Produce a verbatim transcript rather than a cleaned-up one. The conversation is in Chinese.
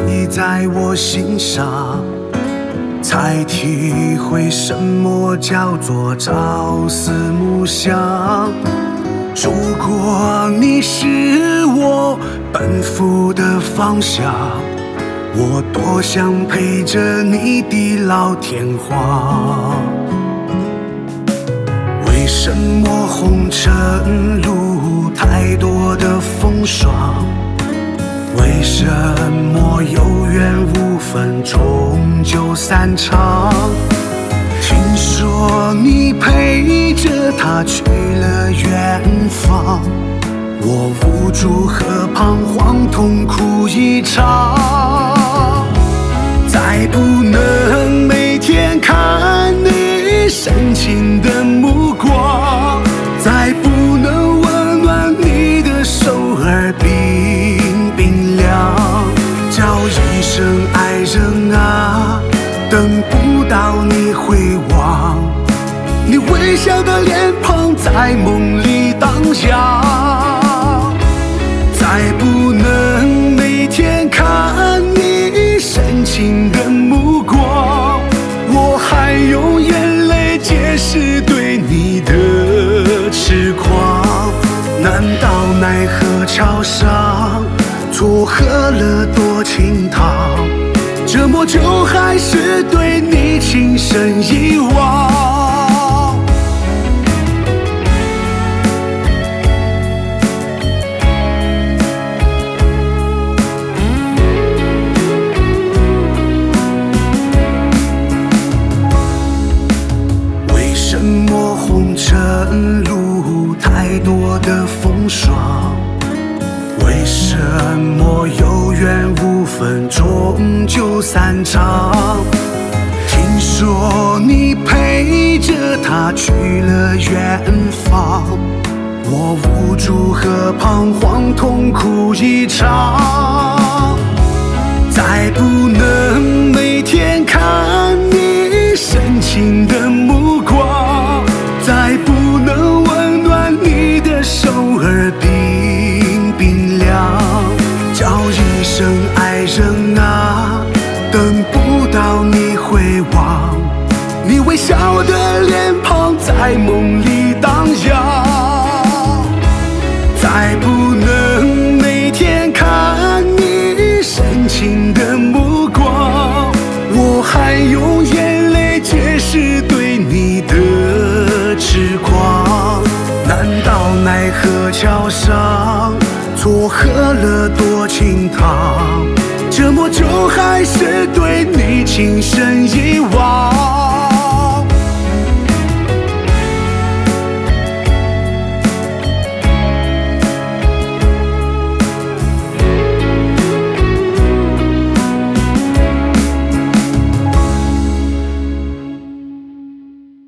你在我心上，才体会什么叫做朝思暮想。如果你是我奔赴的方向，我多想陪着你地老天荒。为什么红尘路太多的风霜？为什么有缘无分终究散场？听说你陪着他去了远方，我无助和彷徨，痛苦一场。再不能每天看你深情的目光，再不能温暖你的手儿冰冰凉。叫一声爱人啊，等不到你回望，你微笑的脸庞在梦里荡漾。再不能每天看你深情的目光，我还用眼泪解释对你的痴狂。难道奈何桥上错喝了多清汤，这么久还是对你情深一往？为什么红尘路太多的风霜？为什么有缘无分终究散场？听说你陪着他去了远方，我无助和彷徨，痛苦一场。再不能每天看你深情的目光，再不能温暖你的手儿冰冰凉。叫一声爱人啊，等不到你回望，你微笑的脸庞在梦里荡漾。再不能每天看你深情的目光，我还用眼泪解释对你的痴狂。难道奈何桥上错喝了多清汤，这么久还是对你情深一往？